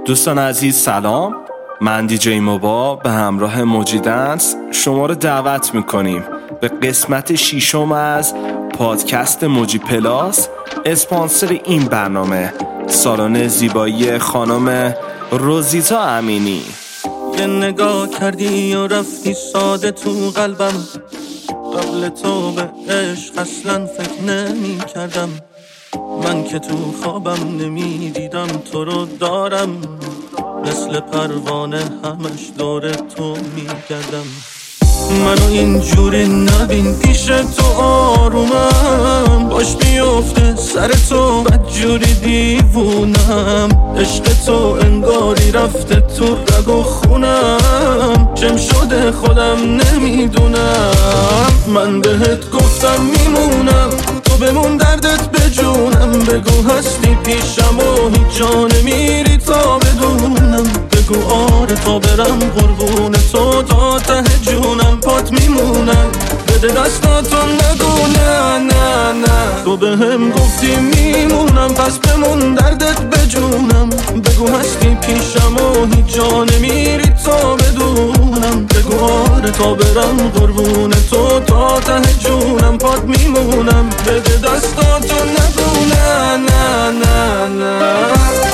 دوستان عزیز سلام، من دیجی موبا به همراه موجی دنس شما رو دعوت میکنیم به قسمت 6 از پادکست موجی پلاس. اسپانسر این برنامه سالن زیبایی خانم روزیتا امینی. یه نگاه کردی و رفتی ساده تو قلبم، قبل تو به عشق اصلا فکر نمی کردم. من که تو خوابم نمی دیدم تو رو دارم، مثل پروانه همش دور تو می گردم. منو اینجوری نبین پیش تو آرومم، باش بیفته سر تو بدجوری دیوونم. عشق تو انگاری رفته تو رگ و خونم، چم شده خودم نمیدونم. من بهت گفتم میمونم، تو بمون دردت بجونم. بگو هستی پیشم و هیچ جا نمیری تا بدونم. بگو آره تا برم قربون تو تا ته جونم. پات میمونم بده دستاتو نگو نه نه نه. تو بهم گفتی میمونم پس بمون دردت بجونم. بگو هستی پیشم و هیچ جا نمیری تا بدونم. بگو آره تا برم قربون تو تا ته جونم. پات میمونم بده دستاتو نگو نه نه نه نه.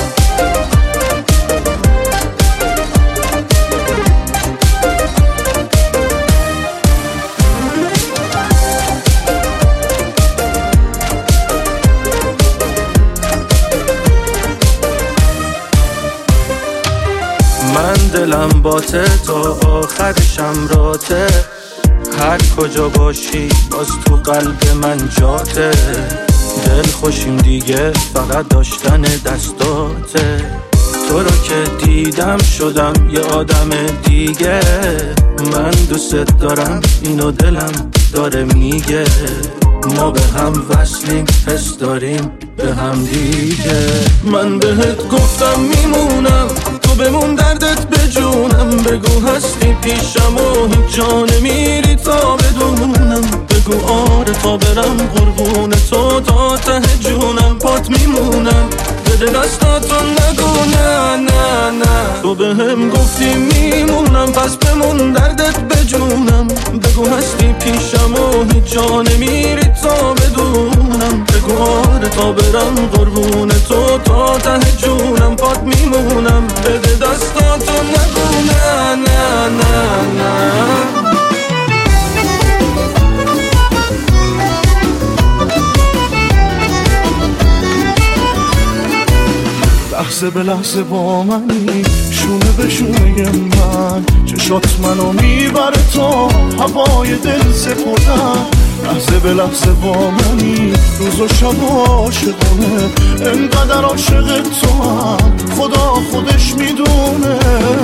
من دلم باته تا آخرشم راته، هر کجا باشی باز تو قلب من جاته. دل خوشیم دیگه فقط داشتن دستاته. تو رو که دیدم شدم یه آدم دیگه. من دوست دارم اینو دلم داره میگه. ما به هم وصلیم حس داریم به هم دیگه. من بهت گفتم میمونم، تو بمون دردت بجونم. بگو هستی پیشم و هیچ جا نمیری تا بدونم. بگو آره تا برم قربون تو تا ته جونم. پات میمونم بده دستاتو نگو نه نه نه. تو بهم گفتی میمونم پس بمون دردت بجونم. بگو هستی پیشم و هیچ جا نمیری تا بدونم. بگو آره تا برم قربون تو تا ته جونم. پات میمونم بده دستاتو نگو نه نه نه نه. لحظه به لحظه با منی، شونه به شونه من. چشات منو میبره تا هوای دل سپردن. لحظه به لحظه با منی، روز و شب عاشقونه. انقدر عاشق تو هم خدا خودش میدونه.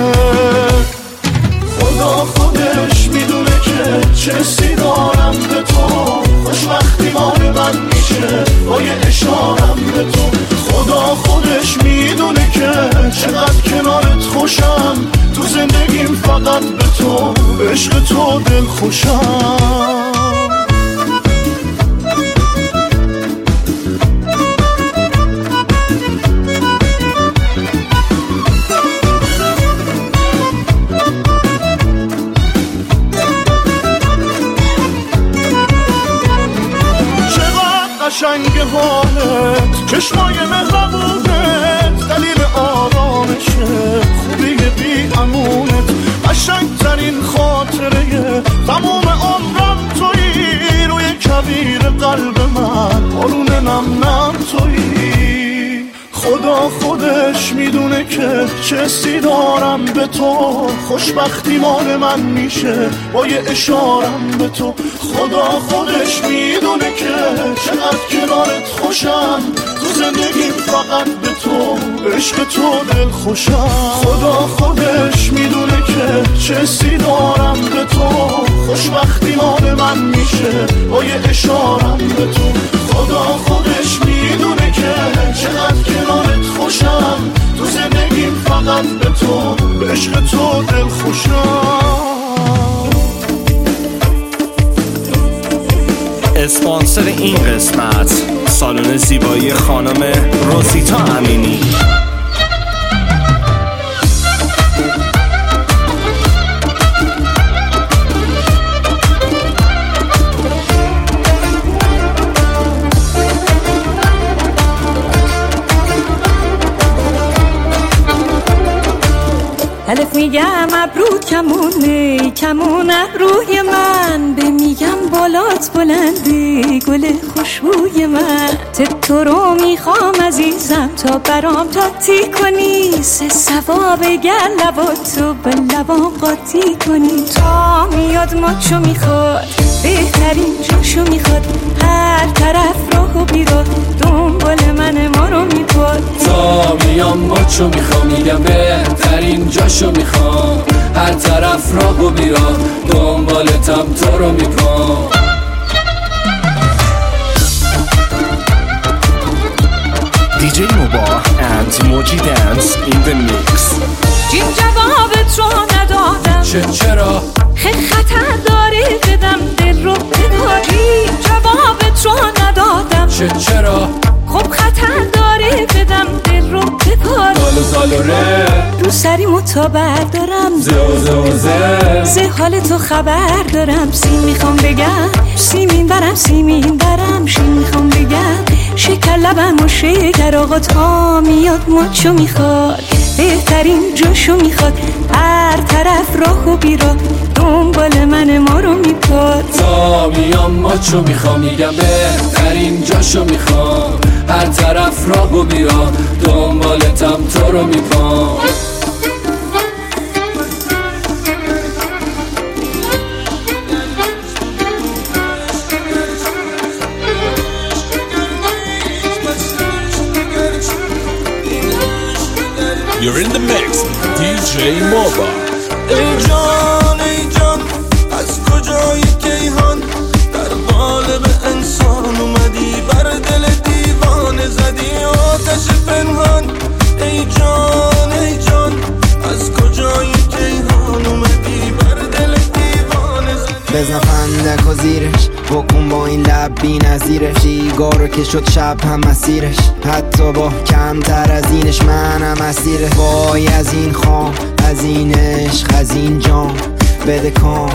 خدا خودش میدونه که چه حسی دارم به تو. خوشبختی مال من میشه با یه اشارم به تو. خدا خودش میدونه که چقدر کنارت خوشم. تو زندگیم فقط به تو، عشق تو دل خوشم. قشنگ حالت، چشمای مهربونت، دلیل آرامشه، خوبی بی امونت. قشنگ ترین خاطره تموم عمرم تویی. روی کویر قلب من بارون نم نم تویی. خدا خودش میدونه که چه حسی دارم به تو. خوشبختی مال من میشه با یه اشارم به تو. خدا خودش میدونه که چقدر کنارت خوشم. تو زندگیم فقط به تو، عشق تو دل خوشم. خدا خودش میدونه که چه حسی دارم به تو. خوشبختی مال من میشه با یه اشارم به تو. خدا خودش میدونه که چقدر کنارت خوشم. تو زندگیم فقط به تو، به عشق تو دل خوشم. اسپانسر این قسمت سالن زیبایی خانم روزیتا امینی. میگم ابرو کمونه کمون ابروی من، به میگم بالات بلنده گل خوشبوی من. تو رو میخوام عزیزم تا برام تاتی کنی، سه ثواب گر لباتو به لبام قاطی کنی. تا میاد ماچو میخواد بهترین جاشو میخواد، هر طرف راه و بیراه دنبال من ما رو میپاد. تا میام ماچو میخوام میگم بهترین جاشو میخوام، هر طرف راه و بیراه دنبالتم تو رو میپام. DJ Moba and Moji Dance in the mix. جیم جوابت رو ندادم چرا؟ خیلی خطر داری بدم دل رو بداری. جوابت رو ندادم چرا؟ خب خطر داری بدم دل رو بپاری. زالوره رو سریمو تا بردارم، زه حال تو خبر دارم. سیم میخوام بگم سیمین برم شیم میخوام بگم شکر لبم و شکر. آقا تا میاد ماچو میخواد بهترین جاشو میخواد، هر طرف راه و بیراه دنبال من ما رو میپاد. تا میام ماچو میخوام میگم بهترین جاشو میخوام، هر طرف راه و بیراه دنبالتم تو رو میپام. You're in the mix, DJ Moba. ای جان از کجای کیهان در قالب انسان اومدی، بر دل دیوانه زدی آتش پنهان. ای جان از کجای کیهان اومدی، بر دل دیوانه زدی. بزن فندک و زیرش بکن با این لب بی نظیرش، سیگارو که شد شب هم مسیرش، حتی با کمتر از اینش منم اسیرش. وای از این خام از این عشق از این جام، بده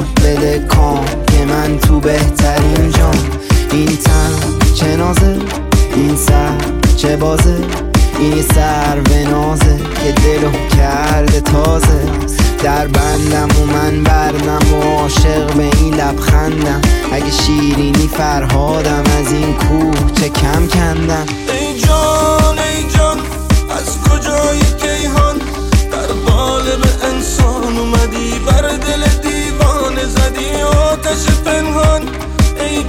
کام که من تو بهترین جام. این تن چه نازه این سر چه بازه، این سر و نازه که دلو کرده تازه. در بندم و من بردم و عاشق به این لبخندم، اگه شیرینی فرهادم از این کوه چه کم کندم. ای جان از کجای کیهان در قالب انسان اومدی، بر دل دیوانه زدی آتش پنهان. ای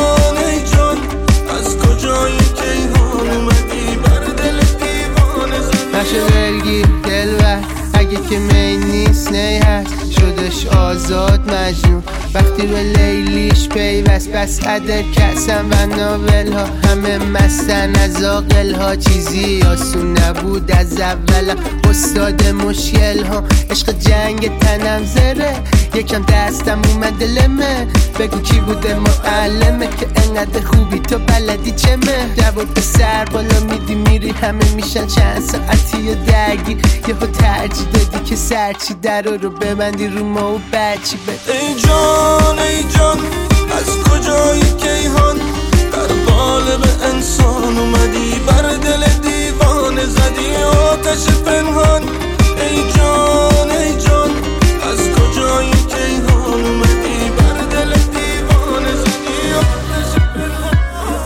جان از کجای کیهان اومدی، بر دل دیوانه زدی. نشه دلگیر دلبر اگه که می نیست نی هست، شدش آزاد مجنون وقتی به لیلیش پیوست. بس عدد کسم و ناول ها همه مستن از آقل ها، چیزی آسون نبود از اول استاد مشکل ها. عشق جنگ تنم زره یکم دستم اومد لمه، بگو کی بوده معلمه که انقدر خوبی تو بلدی چمه. جواب به سر بالا میدی میری همه میشن چند ساعتی و درگیر، یهو ترجیح دادی که سرچی در رو ببندی رو ما و بچی بده. ای جان از کجای کیهان در قالب انسان اومدی، بر دل دیوانه زدی آتش پنهان. ای جان از کجای کیهان اومدی، بر دل دیوانه زدی آتش پنهان.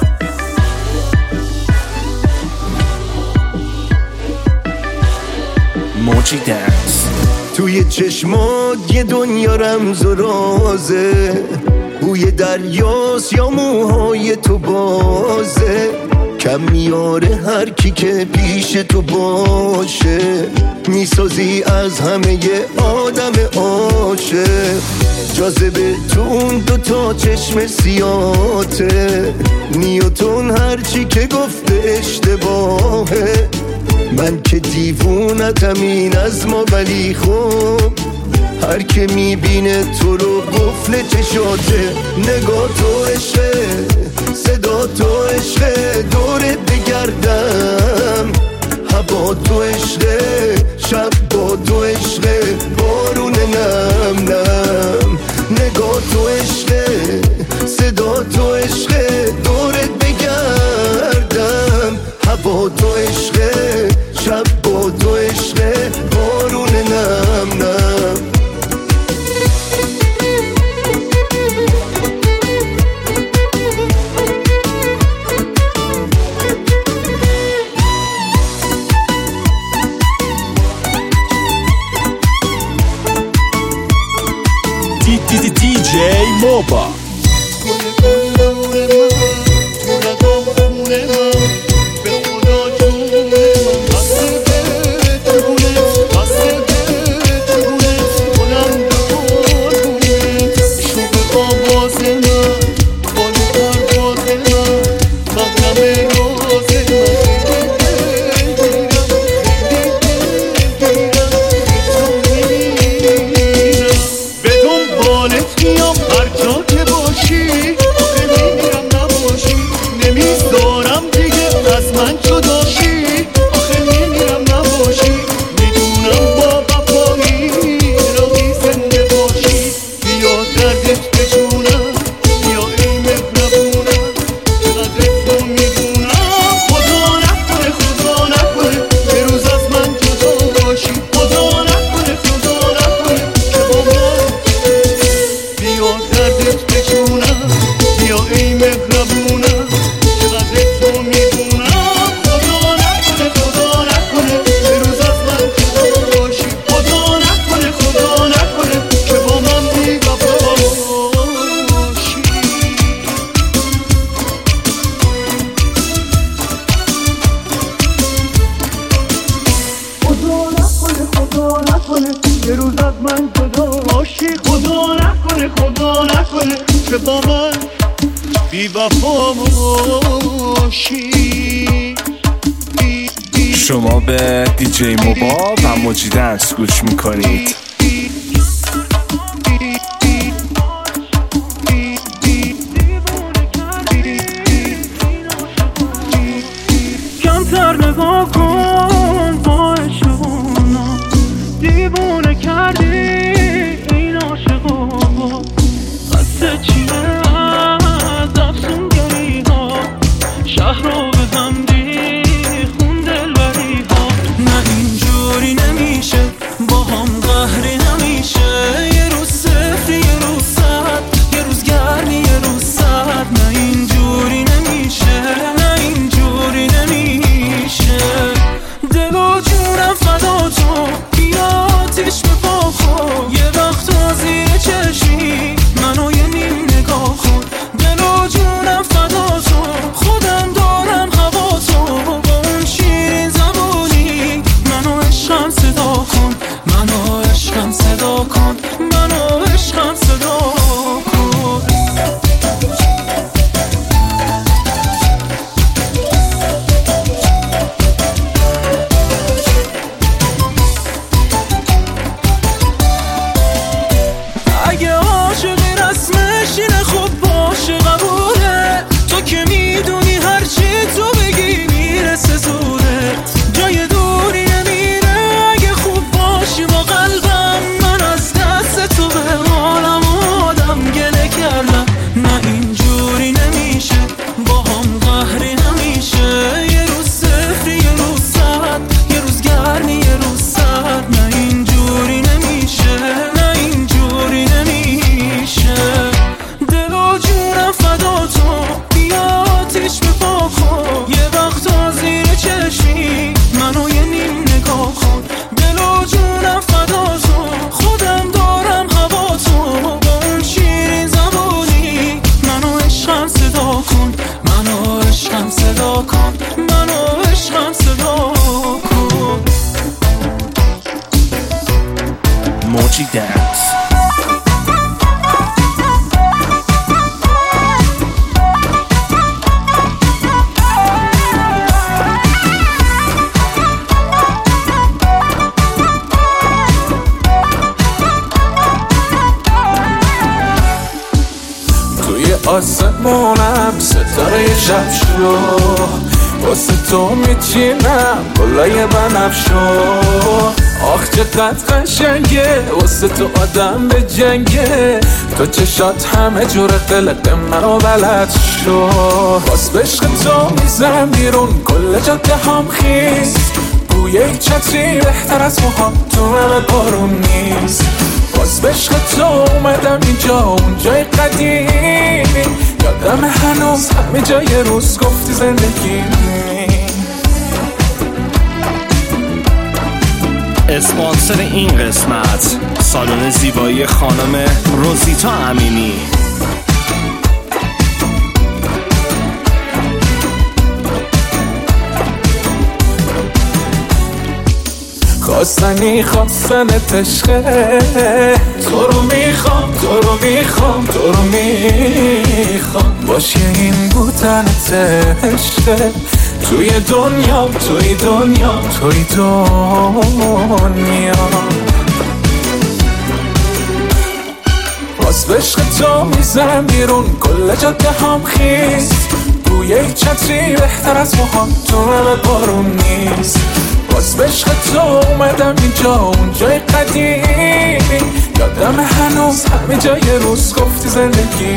Moji Dance. توی چشمات یه دنیا رمز و رازه، بوی دریاست یا موهای تو بازه، کم میاره هر کی که پیش تو باشه، میسازی از همه آدم عاشق. جاذبه تو اون دوتا چشم سیاته، نیوتن هرچی که گفته اشتباهه. من که دیوونتم این از ما، ولی خب هر که میبینه تو رو قفل چشاته. نگاه تو عشقه، صدا تو عشقه، دورت بگردم. هوا تو عشقه، شب با تو عشقه، بارون نم نم. نگاه تو عشقه، صدا تو عشقه، دورت بگردم. هوا تو عشقه، شب با تو عشقه، بارون نم نم. موبا. یه روز از من جدا باشی، خدا نکنه خدا نکنه که با من بی وفا باشی. شما به دیجی موبا و موجی دنس گوش میکنید. کمتر نگاه کن با عشقونا، دیوونه کردی این عاشقا. قصد چیه از افسونگری ها، شهر رو بزندی خون دلبری ها. نه اینجوری نمیشه با هم قهری نمیشه، یه روز صفری یه روز صد، یه روز گرمی یه روز سرد. نه اینجوری نمیشه نه اینجوری نمیشه. دل و جونم فدا تو، بیا آتیش بپا خود. یه وقتا زیر چشمی منو یه نیم نگاه کن. دل و جونم فدا تو، خودم دارم هوا تو. با اون شیرین زبونی منو عشقم صدا کن، منو عشقم صدا کن، منو عشقم صدا کن. اگه عاشقی رسمش اینه خب باشه قبوله. تو که میدونی هرچی تو بگی میرسه زودت، جای دوری نمیره اگه خوب باشی با قلبم. من از دست تو به حالم آدم گله کردم. نه اینجوری نمیشه با هم قهری نمیشه، یه روز صفری یه روز صد، یه روز گرمی یه روز سرد. نه اینجوری نمیشه نه اینجوری نمیشه. دل و جونم فدا تو، بیا آتیش بپا کن. یه وقتا زیر چشمی منو یه نیم نگاه کن. دل و جونم فدا تو، خودم دارم هوا تو. با اون شیرین زبونی منو عشقم صدا کن، منو عشقم صدا کن، منو عشقم صدا کن. موجی دنس. توی آسمونم ستاره شب شو، واسه تو میچینم گلای بنفشو. آخ چقدر قشنگه واسه تو آدم به جنگه. تو چشات همه جور قلق منو بلد شو. باز بشق تو میزنم بیرون کل جاده هم خیز. بوی چتری بهتر از موها تو همه بارون نیست. باز بشق تو اومدم اینجا اون جای قدیمی. یادم هنوز همه جای روز گفتی زندگی. اسپانسر این قسمت سالن زیبایی خانم روزیتا امینی. خواستنی خواستنت عشقه. تو رو میخوام تو رو میخوام تو رو میخوام باشه این بودنت عشقه. توی دنیا توی دنیا توی دنیا باز به عشق تو میزنم بیرون کل جاده هم خیز. توی یک چتری بهتر از موهام تو همه بارون نیست. باز به عشق تو اومدم اینجا اون جای قدیمی. یادم هنوز همه جای روز گفتی زندگی.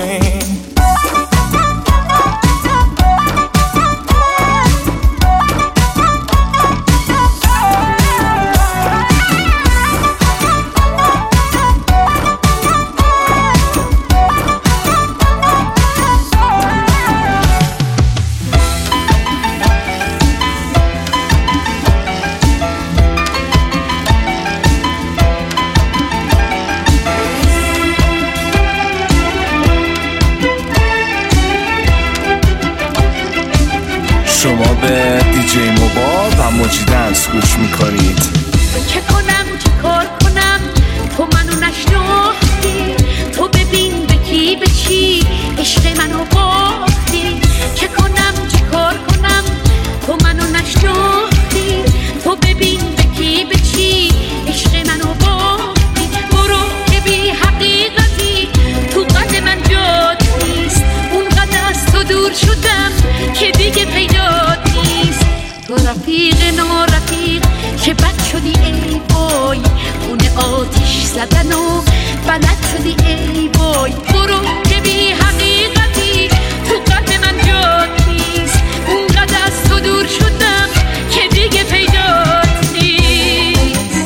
شما به دیجی موبا و موجی دنس گوش میکنید. چه کنم چه کار کنم تو منو نشناختی. تو ببین به کی به چی عشق منو باختی. چه کنم چه کار کنم تو منو نشناختی. تو ببین به کی به چی عشق منو باختی. برو که بی حقیقتی تو قد من جات نیست. اونقدر از تو دور شدم که دیگه پیدات نیست. تو رفیق نارفیق که بد شدی ای بای. خونه آتیش زدن و بلد شدی ای بای. برو که بی حقیقتی تو قلب من جات نیست. اونقدر از تو دور شدم که دیگه پیدات نیست.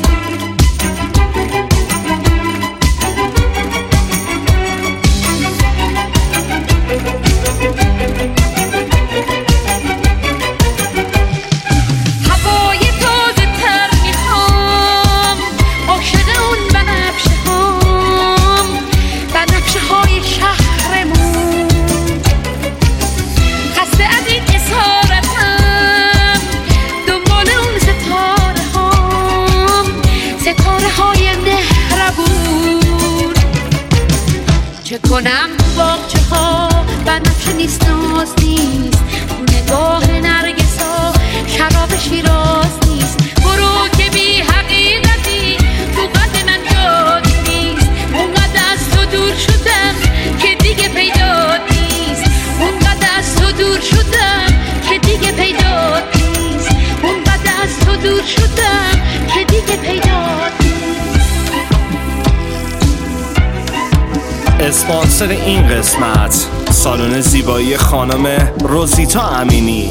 هوای تازه تر میخوام عاشق اون بنفشه هام. بنفشه های شهرمون خسته از این اسارتم. دنبال اون ستاره هام ستاره های مهربون. چه کنم باغچه ها بنفشه نیست ناز نیست. نگاه نرگسا شراب شیراز نیست. برو که بی حقیقتی تو قد من جات نیست. اونقدر از تو دور شدم که دیگه پیدات نیست. اونقدر از تو دور شدم که دیگه پیدات نیست. اونقدر از تو دور شدم که دیگه پیدات نیست. اسپانسر این قسمت سالن زیبایی خانم روزیتا امینی.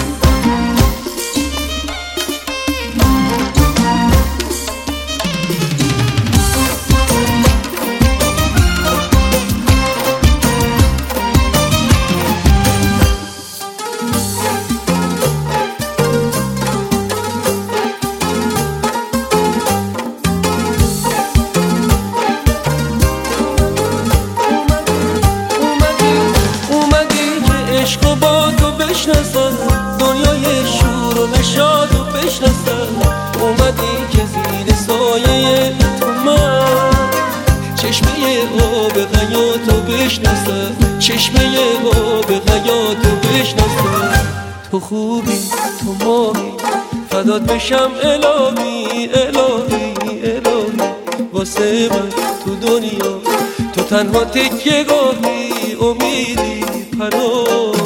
دنیای شور و نشاد و بشناسم. اومدی که زیر سایه تو من چشمه آب حیاتو بشناسم. چشمه آب حیاتو بشناسم. تو خوبی تو ماهی فدات بشم الهی الهی الهی. واسه من تو دنیا تو تنها تکیه گاهی امیدی پناهی.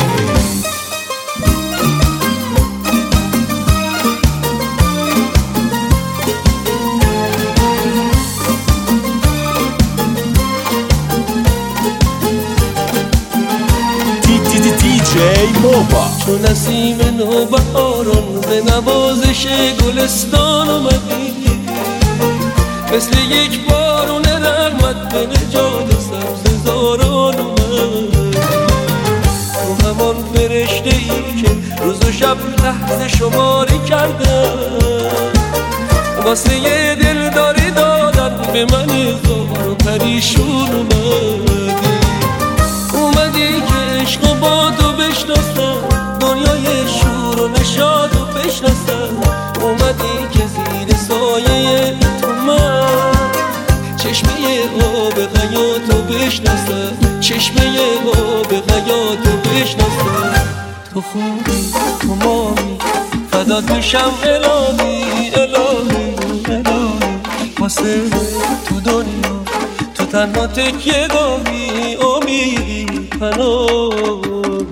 چون نسیم نوبهاران به نوازش گلستان اومدی. مثل یک بارون رحمت به نجات سبززاران اومدی. تو همان فرشته ای که روز و شب لحظه شماری کردن. واسه یه دلداری دادن به من زار و پریشون اومدی که عشق و با تو بشناسم. دنیای شور و نشاد و بشناسم. اومدی که چشمه آب حیاتو بشناسه. تو خوبی تو ماهی فدات میشم الهی الهی الهی، واسه تو دنیا تو تنها تکیه گاهی امید پناهی.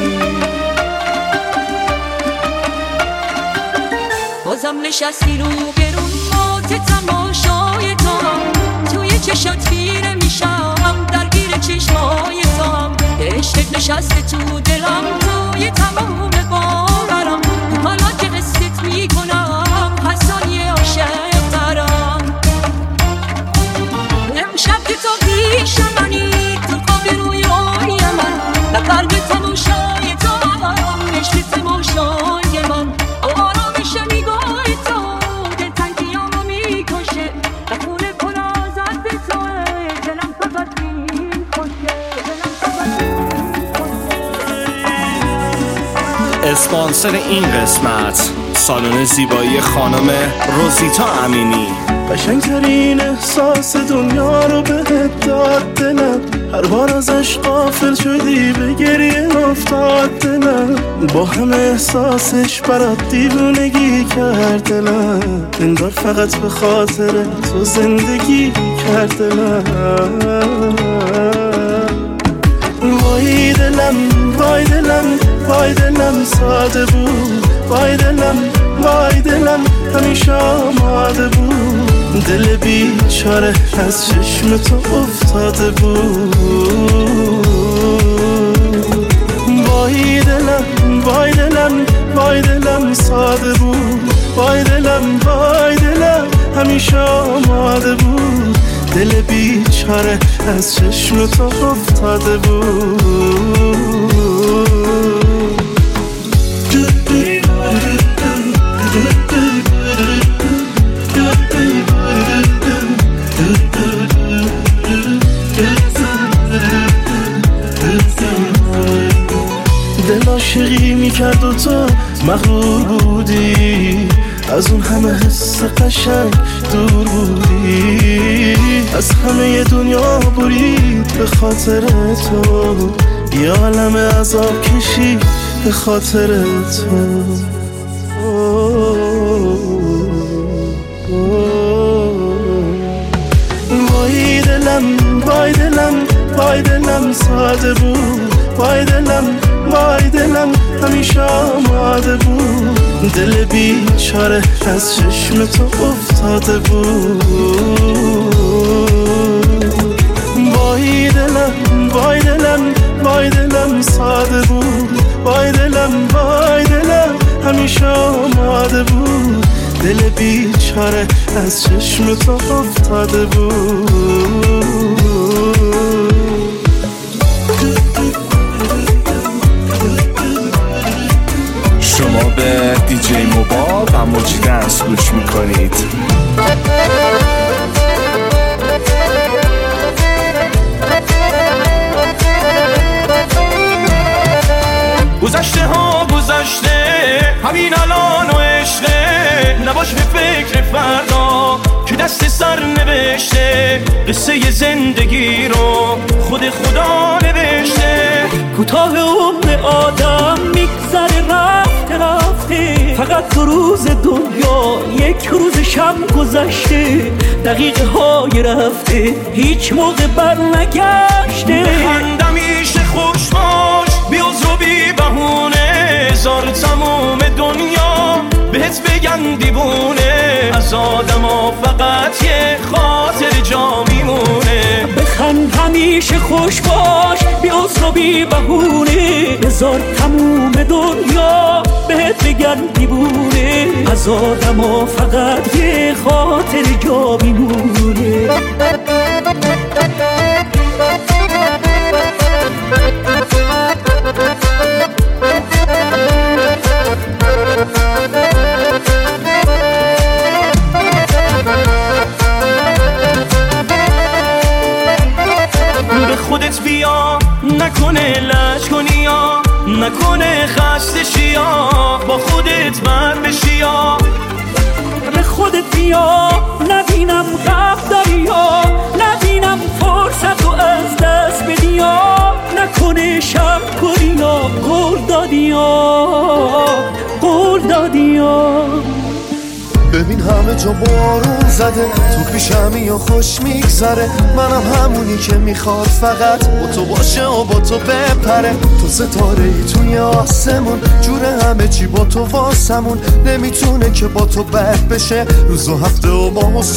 بازم نشستی رو گرون مات تماشای تو، توی چشات خیره میشم درگیر چشمای تو، عشقت نشسته تو دلم توی تمام باورم، حالا که قصت میکنم هر ثانیه عاشق ترم. امشب که تو پیش منی تو خواب رویای من، نقرب تماشای تو عشق تماشای من، آرامش نگاه تو دلتنگیامو میکشه، خون پر آزاد توه دلم فقط میخوشه، دلم فقط اسپانسر این قسمت سالن زیبایی خانم روزیتا امینی. قشنگترین احساس دنیا رو بهت داد دلم، هر بار ازش غافل شدی به گریه افتاد دلم، با همه احساسش برات دیوونگی کرد دلم، انگار فقط به خاطر تو زندگی کرد دلم. وای دلم وای دلم وای دلم ساده بود، وای دلم وای دلم همیشه آماده بود، دل بیچاره از چشم تو افتاده بود. وای دلم وای دلم وای دلم ساده بود، وای دلم وای دلم همیشه آماده بود، دل بیچاره از چشم تو افتاده بود. دل عاشقی میکرد و تو مغرور بودی، از اون همه حس قشنگ دور بودی، از همه دنیا برید به خاطر تو، یه عالم عذاب کشید به خاطر تو. وای دلم وای دلم وای دلم ساده بود، وای دلم وای دلم همیشه آماده بود، دل بیچاره از چشم تو افتاده بود. وای دلم وای دلم وای دلم ساده بود، وای دلم وای دلم همیشه آماده بود، دل بیچاره از چشم تو افتاده بود. شما به دیجی موبا و موجی دنس گوش میکنید. گذشته ها گذشته همین الان و عشقه، نباش به فکر فردا که دست سر نوشته، قصه زندگی رو خود خدا نوشته. کوتاه عمر آدم میگذره رفته رفته، فقط 2 روز دنیا 1 روز شب گذشته، دقیقه های رفته هیچ موقع بر نگشته. بخندمیشه خوش باش بی عذر و بی بهونه، زار تموم دنیا بهت بگن دیوونه، از آدم ها فقط یه خاطر جا میمونه. بخند همیشه خوش باش بی عذر و بی بهونه، بذار تموم دنیا بهت بگن دیوونه، از آدم ها فقط یه خاطر جا میمونه. به خودت بیا نکنه لج کنی یا نکنه خسته شی یا با خودت بر بشی یا. به خودت بیا نبینم غم داری یا نبینم فرصت رو از دست بدی یا. نکنه شب کنی یا قول دادی یا ببین همه جا بارون زده، تو پیشمی یا خوش میگذره، منم همونی که میخواد فقط با تو باشه و با تو بپره. تو ستاره ای توی آسمون، جوره همه چی با تو واسمون، نمیتونه که با تو بد بشه روز و هفته و ماه و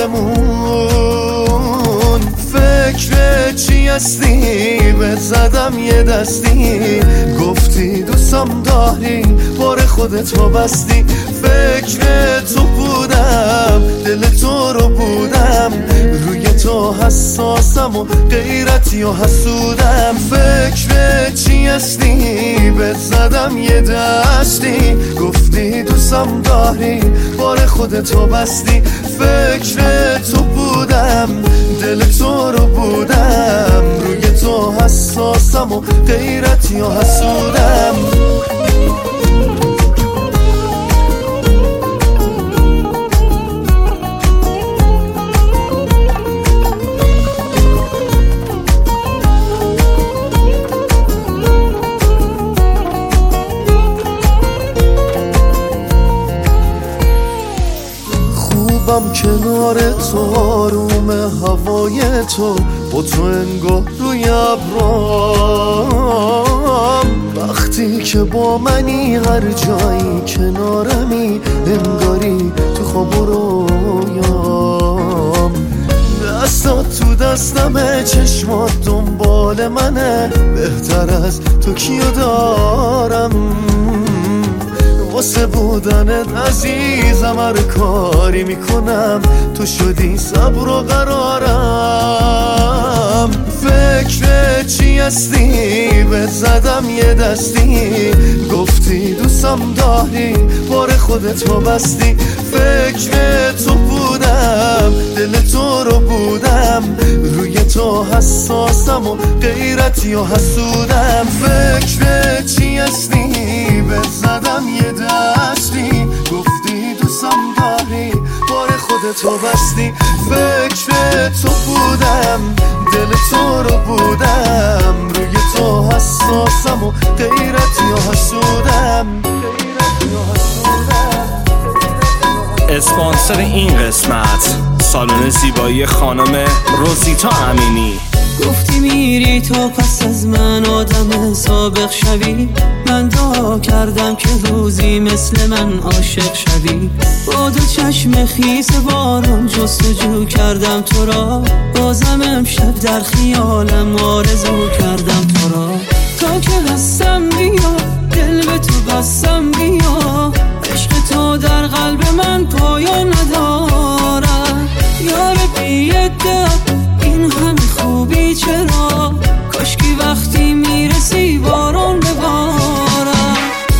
سالمون. فکر چی هستی بهت زدم یه دستی، گفتی دوستم داری بار خودت رو بستی. فکر تو بودم دل تو رو بودم، روی تو حساسم و غیرتی و حسودم. فکر چی هستی بهت زدم یه دستی، گفتی دوستم داری بار خودت رو بستی. فکر تو بودم دل تو رو بودم، روی تو حساسم و غیرتی و حسودم. کنار تو آروم هوای تو، با تو انگار روی ابرام. وقتی که با منی هر جایی کنارمی، انگاری تو خواب و رویام. دستات تو دستمه، چشمات دنبال منه، بهتر از تو کیو دارم. واسه بودنت عزیزم هر کاری میکنم، تو شدی صبر و قرارم. فکر چی هستی بهت زدم یه دستی، گفتی دوستم داری بار خودت رو بستی. فکر تو بودم دل تو رو بودم، روی تو حساسم و غیرتی و حسودم. فکر چی هستی بهت زدم یه دستی، گفتی دوستم داری بار خودت رو بستی. فکر تو بودم دل تو رو بودم، روی تو حساسم و غیرتی و حسودم. اسپانسر این قسمت سالن زیبایی خانم روزیتا امینی. گفتی میری تا پس از من آدم سابق شوی، من دعا کردم که روزی مثل من عاشق شوی. با دو چشم خیس بارون جستجو کردم تو را، بازم امشب در خیالم آرزو کردم تو را. تا که هستم بیا دل به تو بستم بیا، عشق تو در قلب من پایان نداره. یار بی‌ادعا این همه خوبی چرا، کاشکی وقتی میرسی بارون ببارم.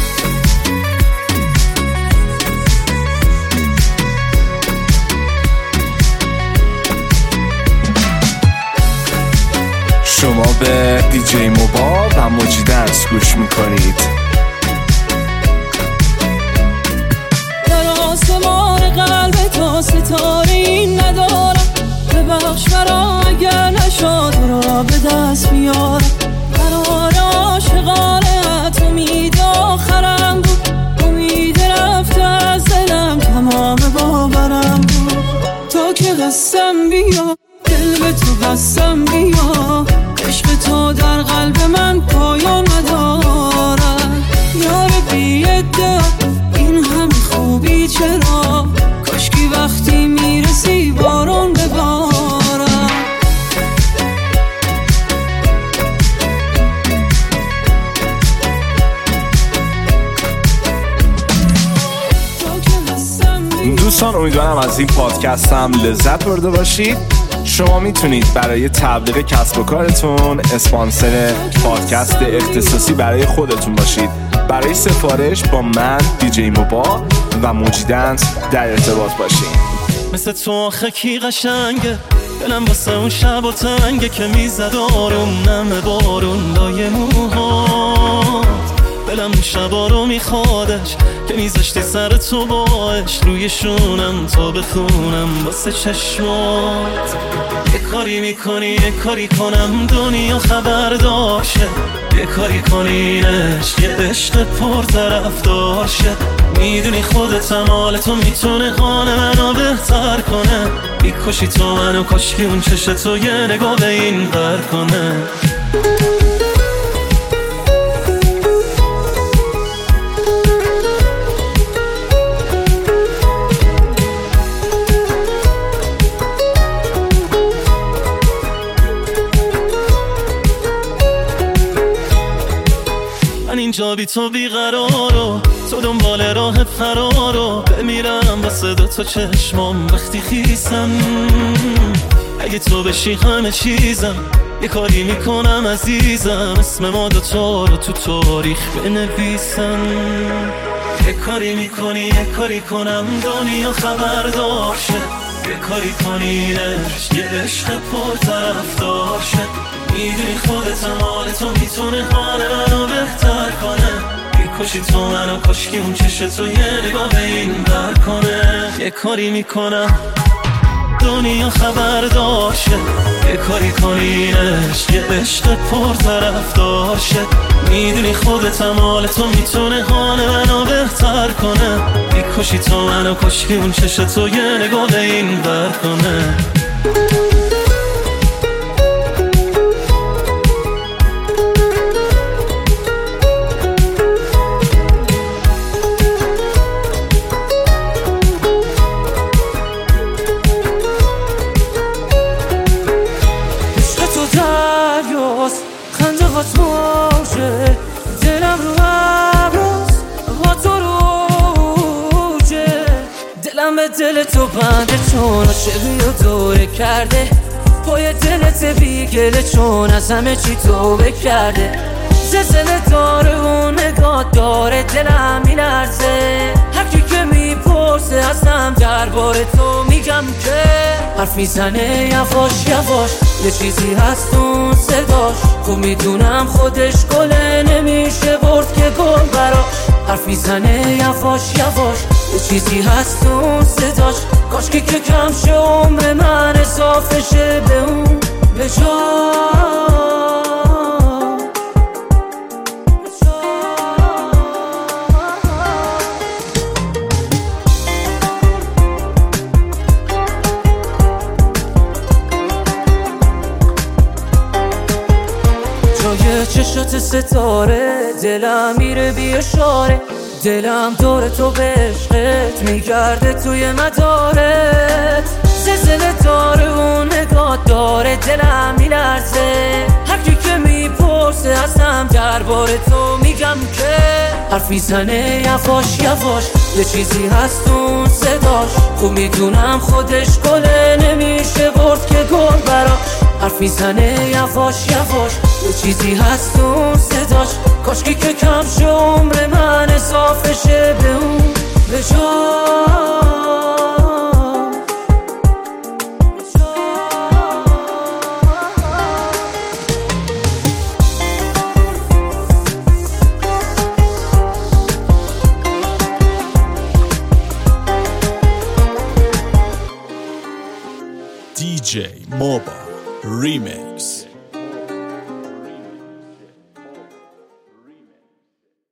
شما به دیجی موبا و موجی دنس گوش میکنید. در آسمان قلب تو ستاره این ندارم، ببخش مرا اگر نشد را به دست بیارم. قرار عاشقانت امید آخرم بود، امید رفته از دلم تمام باورم بود. تا که هستم بیا دل به تو بستم بیا، عشق تو در قلب من پایان نداره. یار بی‌ادعا این همه خوبی چرا، کاشکی وقتی میرسی بارون ببارم. دوستان امیدوارم از این پادکست هم لذت برده باشید. شما میتونید برای تبلیغ کسب و کارتون اسپانسر پادکست اختصاصی برای خودتون باشید. برای سفارش با من دیجی موبا و موجی دنس در ارتباط باشین. مثل تو آخه کی قشنگه، دلم واسه اون شب و تنگه که میزد آروم نم بارون لای موهات. دلم اون شبا رو میخوادش که میذاشتی سر تو باش روی شونم تا بخونم واسه چشمات. یه کاری میکنی یه کاری کنم دنیا خبر داشته، یه کاری کنینش یه عشق پر طرف داشته. میدونی خودتم حال تو میتونه حال منو بهتر کنه، میکشی تو منو کاشکی اون چشم تو یه نگاه به این بر کنه. اینجا بی تو بیقرارو، تو دنبال راه فرارو، بمیرم واسه دوتا چشمام وقتی خیسم. اگه تو بشی همه چیزم، یه کاری میکنم عزیزم اسم ما دوتا رو تو تاریخ بنویسم. یه کاری میکنی یه کاری کنم دنیا خبر داشته، یه کاری کنینش یه عشق پر طرف داشته. میدونی خودتم حال تو میتونه حال منو بهتر کنه، میکشی تو منو کاشکی اون چشم تو یه نگاه به این بر کنه. یه کاری میکنم دنیا خبر داشته، یه کاری کنینش یه عشق پر طرف داشته. میدونی خودتم حال تو میتونه حال منو بهتر کنه، میکشی تو منو کاشکی اون چشم تو یه نگاه به این بر کنه. خنده هات موجه دلم رو عباس با تو روجه، دلم به دل تو بنده چون عاشقی رو دوره کرده، پای دلت بیگله چون از همه چی توبه کرده. زلزله داره و نگاه داره دلم میلرزه، هرکی که میپرسه ازم درباره تو میگم که حرف میزنه یواش یواش، یه چیزی هست اون صداش، خوب میدونم خودش گله نمیشه برد که گل براش. حرف میزنه یواش یواش، یه چیزی هست اون صداش، کاشکی که کم شه عمر من اضافه شه به اون به جای چشات ستاره دلم میره بی اشاره، دلم دور تو به عشقت میگرده توی مدارت. زلزله داره و نگاه داره دلم میلرزه، هرکی که میپرسه ازم درباره تو میگم که حرف میزنه یواش یواش، یه چیزی هست اون صداش، خوب میدونم خودش گله نمیشه برد که گل براش. حرف میزنه یواش یواش، یه چیزی هست اون صداش، کاشکی که کم شه عمر من اضافه شه به اون به DJ Moba Remix.